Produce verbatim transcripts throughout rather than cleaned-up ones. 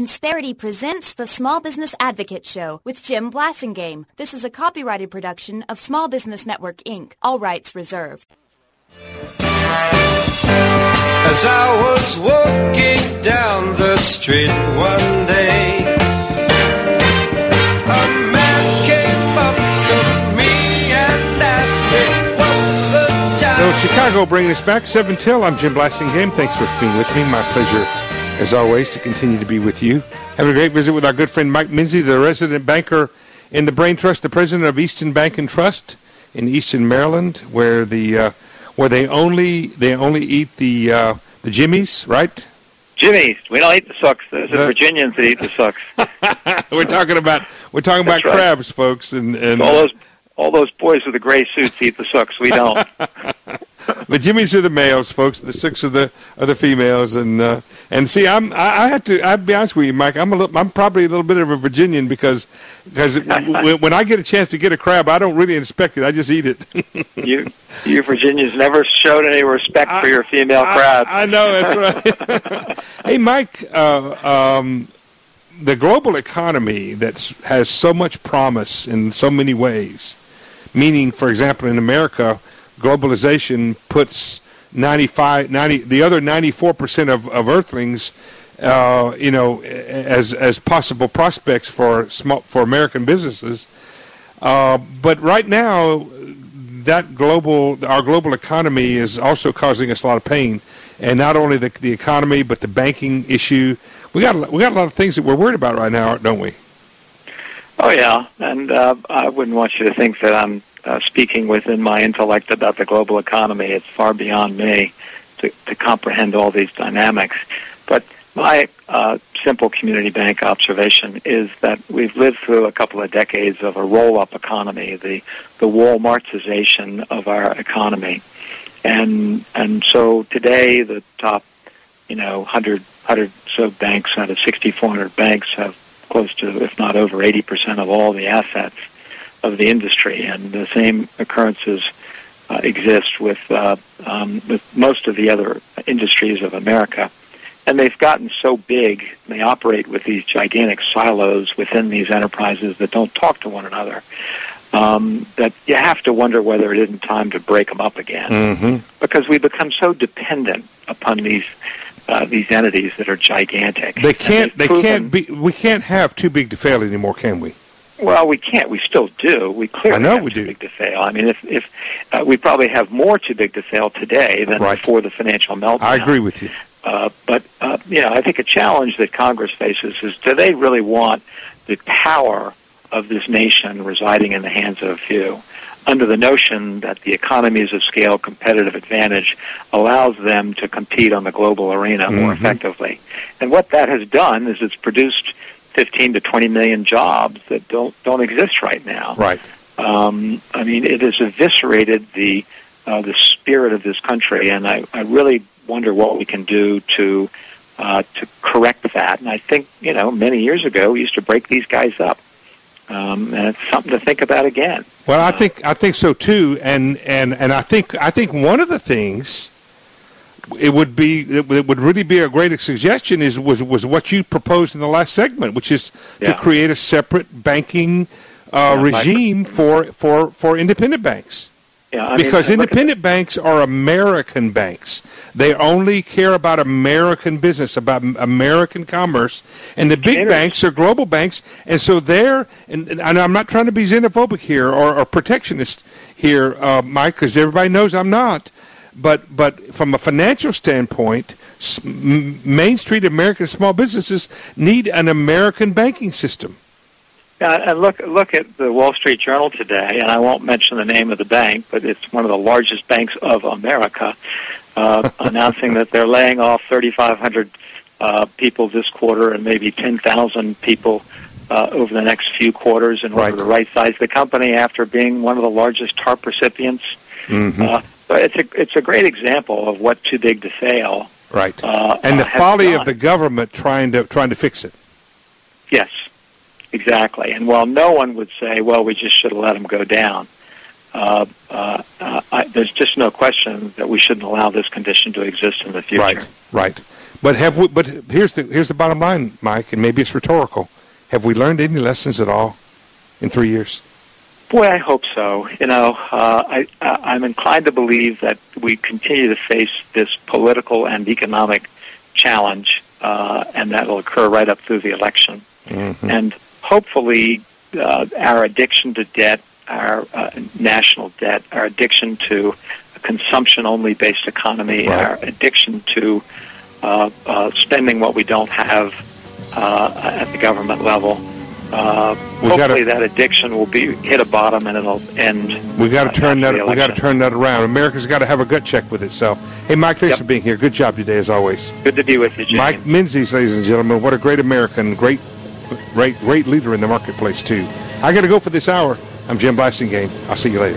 Insperity presents the Small Business Advocate Show with Jim Blasingame. This is a copyrighted production of Small Business Network, Incorporated. All rights reserved. As I was walking down the street one day, a man came up to me and asked me what the time. So Chicago bringing us back, seven till. I'm Jim Blasingame. Thanks for being with me. My pleasure, as always, to continue to be with you. Having a great visit with our good friend Mike Minzy, the resident banker in the Brain Trust, the president of Easton Bank and Trust in Easton, Maryland, where the uh, where they only they only eat the uh, the jimmies, right? Jimmy's. We don't eat the sucks. There's the, the Virginians that eat the sucks. we're talking about we're talking That's about right. crabs, folks, and, and all those all those boys with the gray suits eat the sucks. We don't. The Jimmies are the males, folks. The six are the are the females, and uh, and see, I'm I, I have to. I'll be honest with you, Mike. I'm a little, I'm probably a little bit of a Virginian because because w- when I get a chance to get a crab, I don't really inspect it. I just eat it. you you Virginians never showed any respect I, for your female I, crabs. I know that's right. Hey, Mike. Uh, um, the global economy that has so much promise in so many ways, meaning, for example, in America, globalization puts ninety-five, ninety, the other ninety-four percent of, of Earthlings, uh, you know, as as possible prospects for small, for American businesses. Uh, but right now, that global, our global economy is also causing us a lot of pain, and not only the the economy, but the banking issue. We got we got a lot of things that we're worried about right now, don't we? Oh yeah, and uh, I wouldn't want you to think that I'm Uh, speaking within my intellect about the global economy. It's far beyond me to, to comprehend all these dynamics. But my uh, simple community bank observation is that we've lived through a couple of decades of a roll-up economy, the the Walmartization of our economy, and and so today the top, you know, one hundred, one hundred so banks out of sixty-four hundred banks have close to, if not over, eighty percent of all the assets of the industry, and the same occurrences uh, exist with uh, um, with most of the other industries of America. And they've gotten so big, they operate with these gigantic silos within these enterprises that don't talk to one another, um, that you have to wonder whether it isn't time to break them up again. Mm-hmm. Because we become so dependent upon these uh, these entities that are gigantic. They can't. They proven, can't be. We can't have too big to fail anymore, can we? Well, we can't. We still do. We clearly I know have we too do. big to fail. I mean, if if uh, we probably have more too big to fail today than right. before the financial meltdown. I agree with you. Uh, but uh, you know, I think a challenge that Congress faces is: do they really want the power of this nation residing in the hands of a few, under the notion that the economies of scale, competitive advantage, allows them to compete on the global arena mm-hmm. more effectively? And what that has done is it's produced fifteen to twenty million jobs that don't don't exist right now. Right. Um, I mean, it has eviscerated the uh, the spirit of this country, and I, I really wonder what we can do to uh, to correct that. And I think, you know, many years ago we used to break these guys up, um, and it's something to think about again. Well, I uh, think I think so too, and and and I think I think one of the things. It would be. It would really be a great suggestion. Is was was what you proposed in the last segment, which is yeah. to create a separate banking uh, yeah, regime for, for, for independent banks. Yeah, I because mean, independent banks are American banks. They only care about American business, about American commerce, and the big banks are global banks. And so they're. And, and I'm not trying to be xenophobic here or, or protectionist here, uh, Mike, because everybody knows I'm not. But but from a financial standpoint, Main Street American small businesses need an American banking system. Uh, and look look at the Wall Street Journal today, and I won't mention the name of the bank, but it's one of the largest banks of America, uh, announcing that they're laying off thirty-five hundred uh, people this quarter and maybe ten thousand people uh, over the next few quarters in order right. to right-size the company after being one of the largest TARP recipients. Mm-hmm. Uh, So it's a it's a great example of what too big to fail. Right. Uh, and the uh, folly done. of the government trying to trying to fix it. Yes, exactly. And while no one would say, well, we just should have let them go down, uh, uh, uh, I, there's just no question that we shouldn't allow this condition to exist in the future. Right. Right. But have we? But here's the here's the bottom line, Mike, and maybe it's rhetorical. Have we learned any lessons at all in three years? Boy, I hope so. You know, uh, I, I'm inclined to believe that we continue to face this political and economic challenge, uh, and that will occur right up through the election. Mm-hmm. And hopefully, uh, our addiction to debt, our uh, national debt, our addiction to a consumption-only based economy, right. our addiction to uh, uh, spending what we don't have uh, at the government level. Uh, hopefully, gotta, that addiction will be hit a bottom and it'll end. We got to uh, turn that. We got to turn that around. America's got to have a gut check with itself. Hey, Mike, thanks yep. for being here. Good job today, as always. Good to be with you, Jim. Mike Menzies, ladies and gentlemen. What a great American, great, great, great leader in the marketplace too. I got to go for this hour. I'm Jim Blasingame. I'll see you later.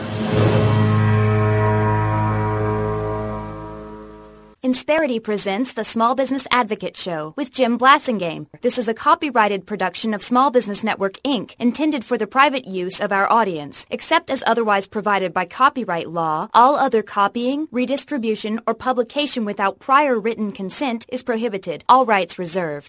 Insperity presents the Small Business Advocate Show with Jim Blasingame. This is a copyrighted production of Small Business Network, Incorporated, intended for the private use of our audience. Except as otherwise provided by copyright law, all other copying, redistribution, or publication without prior written consent is prohibited. All rights reserved.